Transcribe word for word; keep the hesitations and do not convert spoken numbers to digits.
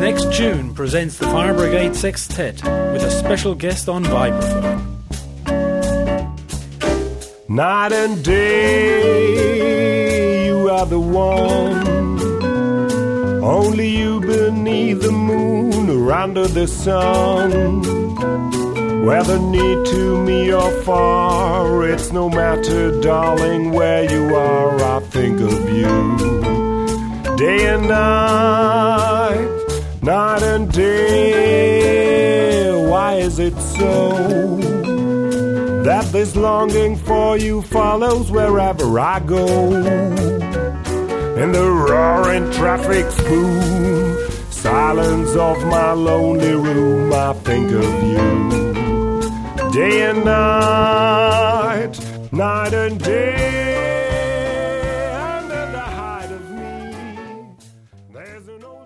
Next June presents the Fire Brigade Sextet with a special guest on vibraphone. Night and day, you are the one. Only you beneath the moon or under the sun. Whether near to me or far, it's no matter, darling, where you are, I think of you. Day and night, night and day, why is it so that this longing for you follows wherever I go? In the roaring traffic's boom, silence of my lonely room, I think of you. Day and night, night and day, and in the height of me, there's an old